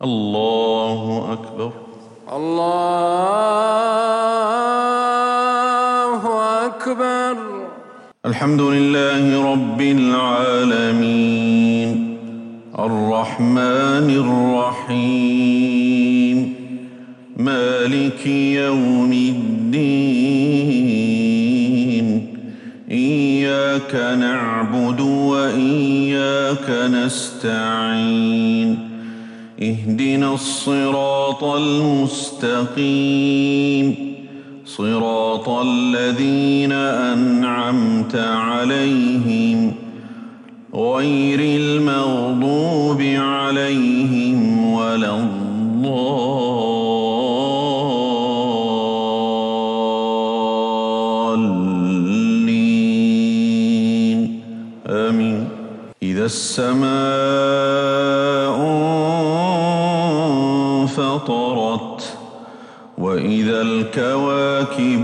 الله أكبر. الله أكبر. الحمد لله رب العالمين الرحمن الرحيم مالك يوم الدين إياك نعبد وإياك نستعين اهدنا الصراط المستقيم صراط الذين أنعمت عليهم غير المغضوب عليهم ولا الضالين آمين. إذا السماء انفطرت وإذا الكواكب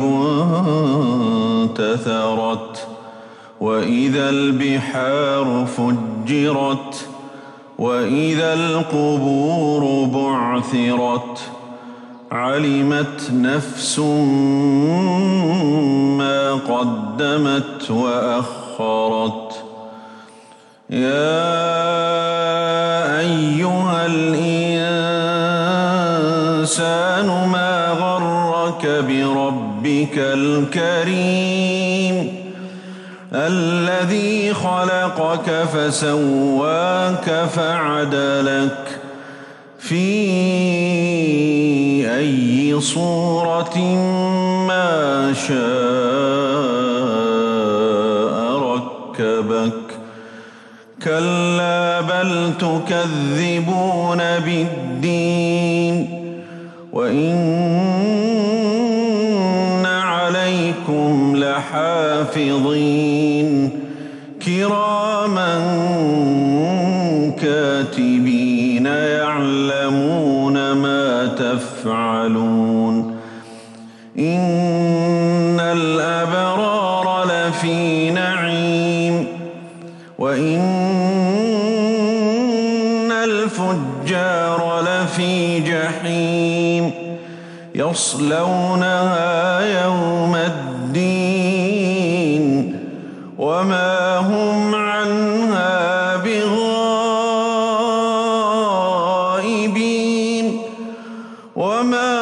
انتثرت وإذا البحار فجرت وإذا القبور بعثرت علمت نفس ما قدمت وأخرت. يا أيها الإنسان ما غرك بربك الكريم الذي خلقك فسواك فعدلك في أي صورة ما شاء ركبك. كلا بل تكذبون بالدين وإن عليكم لحافظين كراما كاتبين يعلمون ما تفعلون. إن الأبرار لفي نعيم وإن الفجار لفي جحيم يصلونها يوم الدين وما هم عنها بغائبين. وما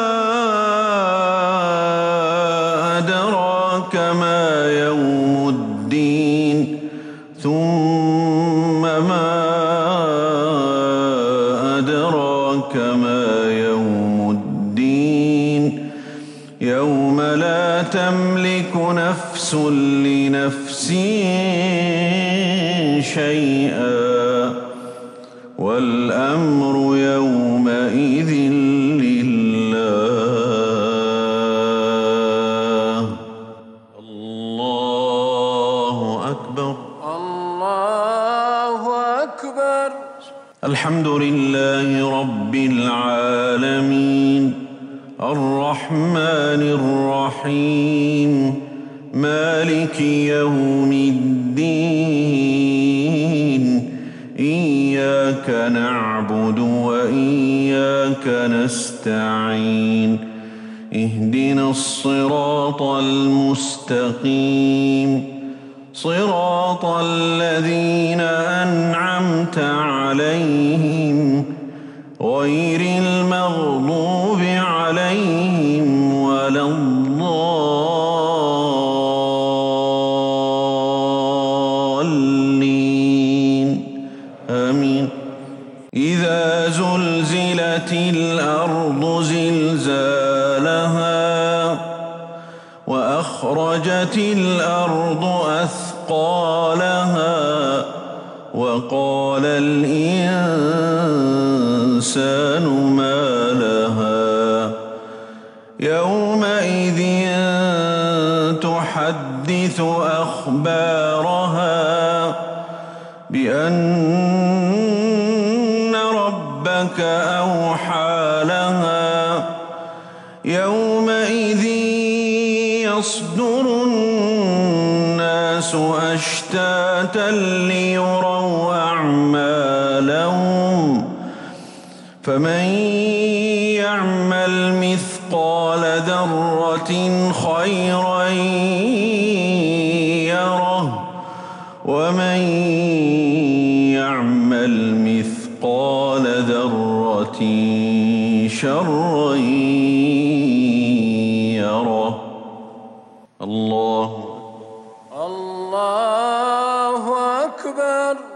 أدراك ما يوم الدين ثم ما أدراك ما يوم الدين يوم لا تملك نفس لنفس شيئا والأمر يومئذ لله. الله أكبر. الله أكبر. الحمد لله رب العالمين الرحمن الرحيم مالك يوم الدين إياك نعبد وإياك نستعين اهدنا الصراط المستقيم صراط الذين أنعمت عليهم غير المغضوب عليهم ولا الضالين آمين. إذا زلزلت الأرض زلزالها وأخرجت الأرض أثقالها وقال الإنسان ما لها يومئذ تحدث أخبارها بأن ربك أوحى لها يومئذ يصدر الناس أشتاتا ليروا أعمالهم فمن يعمل مثقال ذرة خيرا يره ومن يعمل مثقال ذرة شرا يره. الله الله أكبر.